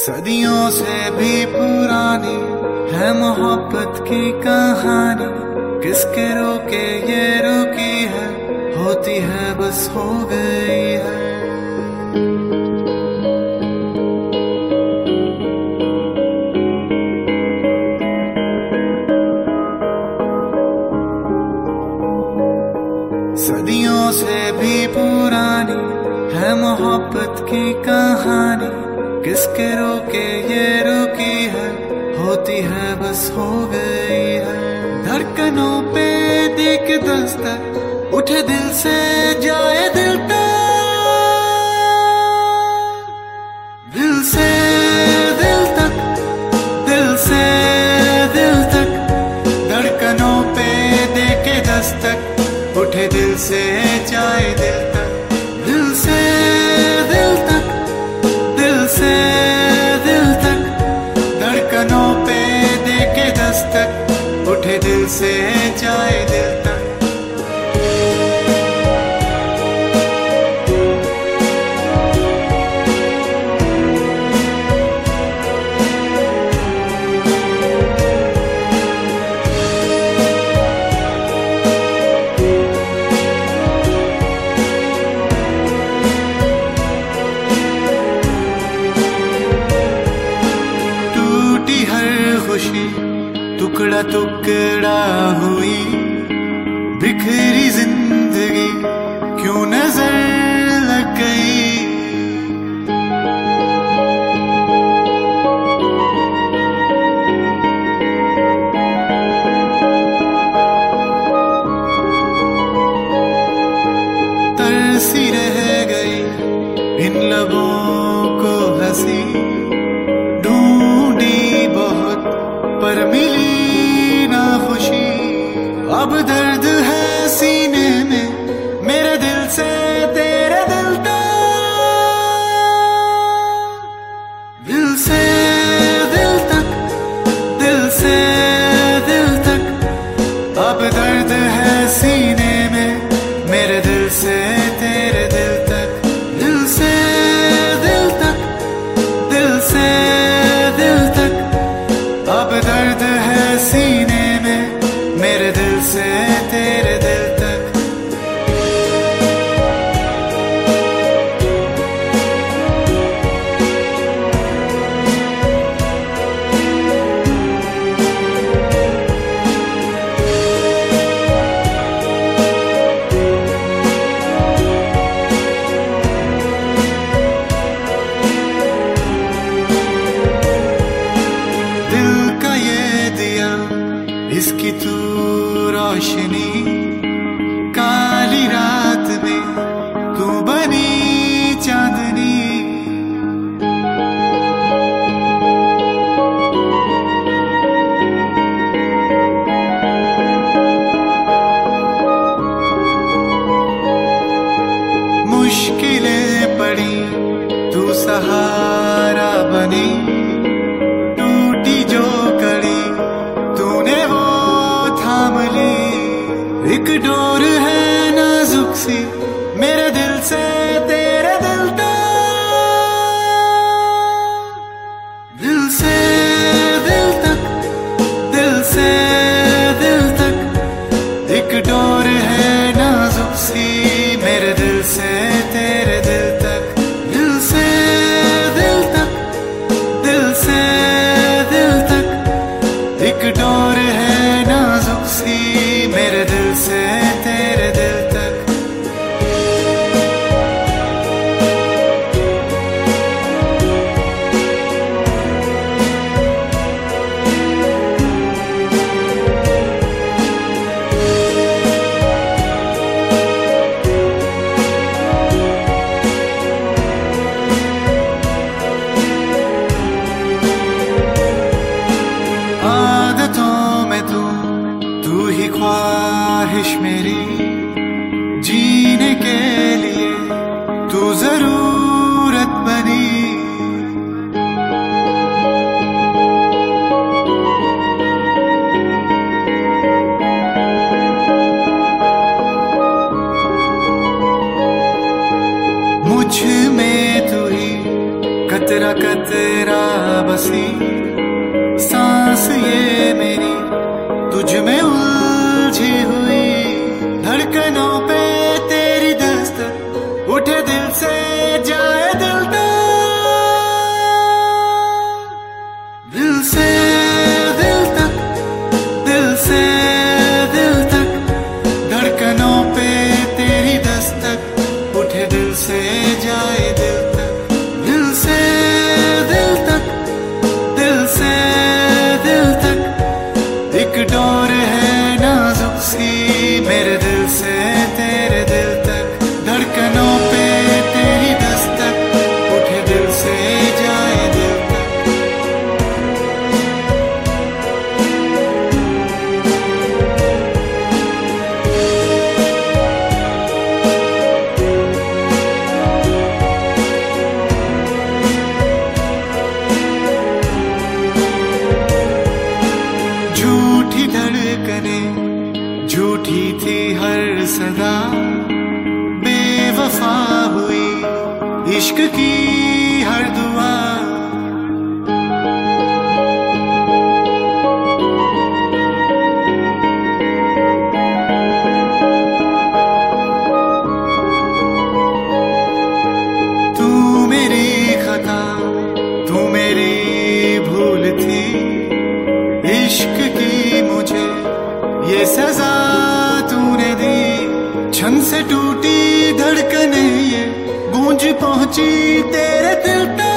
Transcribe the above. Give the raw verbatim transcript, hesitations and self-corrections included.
सदियों से भी पुरानी है मोहब्बत की कहानी, किसके रोके ये रुकी है, होती है बस हो गई है। सदियों से भी पुरानी है मोहब्बत की कहानी, किसके रोके ये रुकी है, होती है बस हो गई है। धड़कनों पे दी के दस्तक, उठे दिल से जाए दिल तक, दिल से दिल तक, दिल से दिल तक। धड़कनों पे दे के दस्तक, उठे दिल से जाए दिल तक, दिल से दिल तक, दिल से दिल तक। धड़कनों पे दे के दस्तक, उठे दिल से जाए दिल तक। खुशी टुकड़ा टुकड़ा हुई, बिखरी जिंदगी क्यों नजर लग गई। तरसी रह गई इन लबों को हंसी, ढूंढी बहुत पर मिली ना खुशी। अब दर्द है सीने में मेरे दिल से तेरे दिल तक, दिल से दिल तक, दिल से दिल तक। अब दर्द है सीने में मेरे दिल से तेरे दिल तक, दिल से दिल तक, दिल से दिल तक। अब दर्द है सीने में मेरे दिल से तेरे दिल तक। इसकी तू रोशनी, काली रात में तू बनी चांदनी। मुश्किलें पड़ी तू सहारा बनी, टूटी जो कड़ी तूने वो थाम ली। एक डोर है नाजुक सी मेरे दिल से तेरे दिल तक, दिल से दिल तक, दिल से दिल तक। एक डोर है नाजुक सी मेरे दिल से तेरे दिल तक, दिल से दिल तक, दिल से दिल तक। एक डोर है नाजुक सी मेरे दिल से तेरे दिल तक। आदतों में तू तू ही ख्वाहिश मेरी, जीने के लिए तू जरूरत बनी। मुझ में तू ही कतरा कतरा धड़कने, झूठी थी हर सदा, बेवफा हुई इश्क की हर दुआ। तू मेरी खता, तू मेरी भूल थी, इश्क की मुझे ये सजा तूने दी। छन से टूटी धड़कने ये गूंज पहुंची तेरे दिल तक।